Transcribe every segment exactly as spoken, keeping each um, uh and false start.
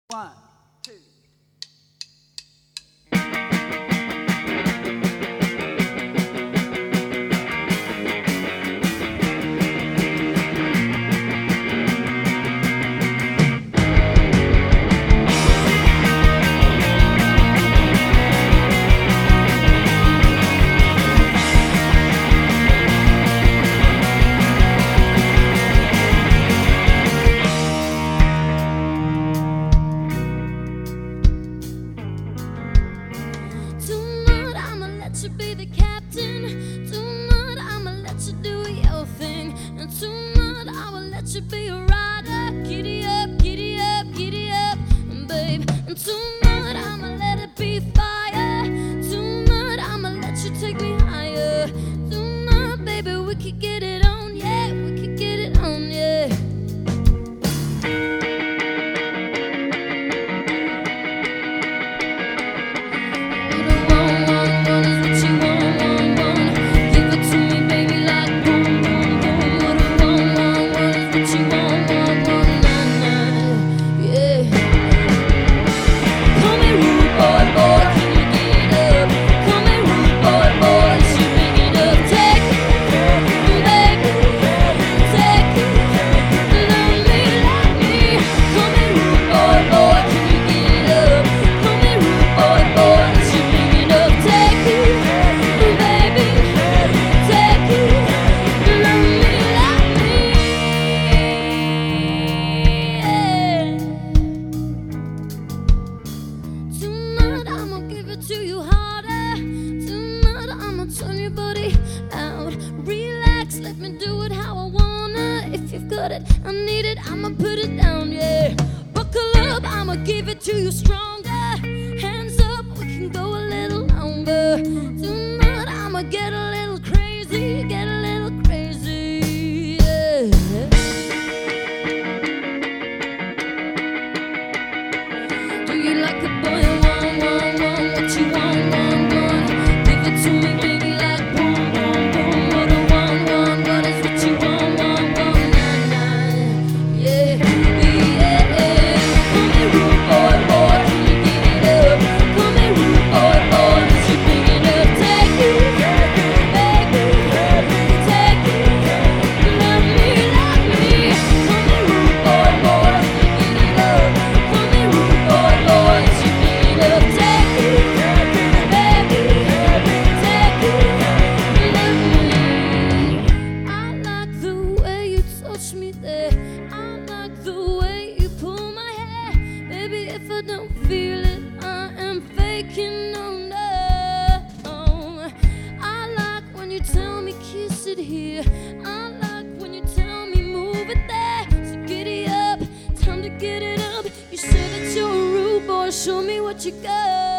One, two. To be the captain, tonight I'ma let you do your thing, and tonight I will let you be a rider. Giddy up, giddy up, giddy up, babe. And tonight I'ma let it be fire. Tonight I'ma let you take me higher. Tonight, baby, we could get it on, yeah, we could get it on, yeah. To you harder. Tonight I'ma turn your body out. Relax, let me do it how I wanna. If you've got it, I need it, I'ma put it down, yeah. Buckle up, I'ma give it to you stronger. Hands up, we can go a little longer. Tonight I'ma get a little crazy, get a little crazy, yeah. Do you like a boy? You want, want, want, give it to me, baby, like boom, boom, boom. What I want, want, what is what you want, want, want, nah, nah, yeah, yeah. Come here, rude boy, boy, can you get it up? Come here, rude boy, boy, is you big enough? Take it, baby, take it, love me, love me. Come here, rude boy, boy, can you get it up? Come here, rude boy, boy, is you big enough? Take it. Me there. I like the way you pull my hair. Baby, if I don't feel it, I am faking, no, no. I like when you tell me kiss it here. I like when you tell me move it there. So giddy up, time to get it up. You say that you're a rude boy, show me what you got.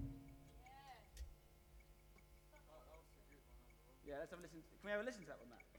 Yeah, let's have a listen. Can we have a listen to that one, Matt?